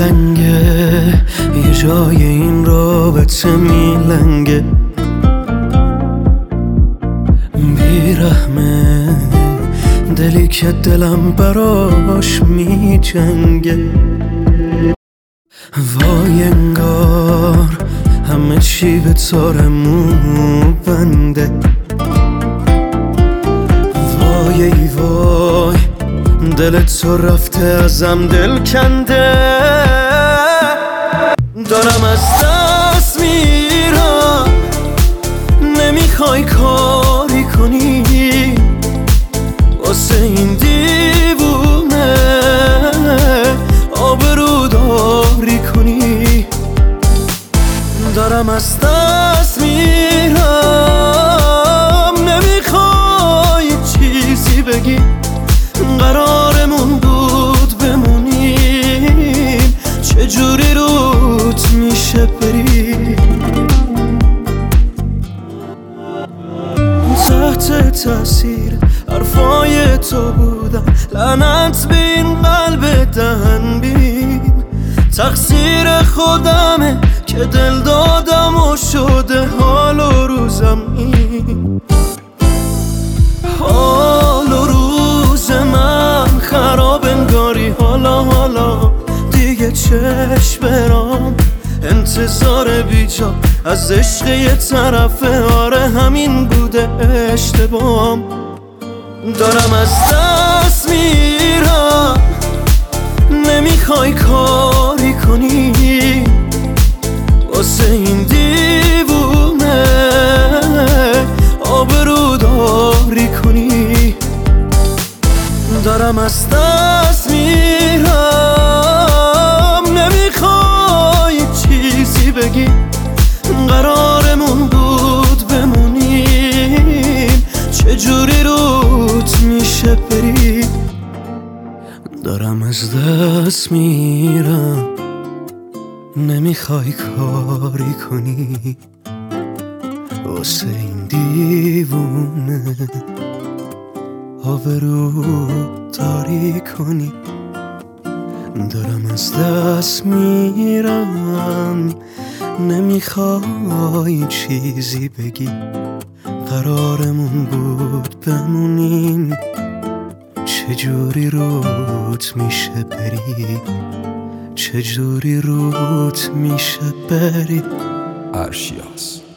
لنگه یه جای این رابطه میلنگه، بیرحمه دلی که دلم براش میجنگه. وای انگار همه چی به تار مو بنده، وای ای وای دل تو رفته ازم دل کنده. دارم از دست میرم، نمیخوای کاری کنی واسه این دیوونه آبرو داری کنی. دارم از دست میرم، نمیخوای چیزی بگی، قرارمون بود بمونیم، چجوری روت میشه بری؟ تحت تاثیر حرفای تو بودم، لعنت به این قلب دهن بین، تقصیر خودمه که دل دادم و شده حال و روزم این. حال و روز من خراب انگاری، حالا دیگه چشم برام انتظار بیجا از عشق یه طرفه. آره همین بوده اشتباهم، دارم از دست میرم، نمیخوای کاری کنی واسه این دیوونه آبرو داری کنی. دارم از دست میرم، نمیخوای چیزی بگی، قرارمون بود بمونیم، چجوری روت میشه بری؟ دارم از دست میرم، نمیخوای کاری کنی واسه این دیوونه آبرو داری کنی. دارم از دست میرم، نمیخوای چیزی بگی، قرارمون بود بمونیم، چجوری روت میشه بری؟ چجوری روت میشه بری؟ ارشیاس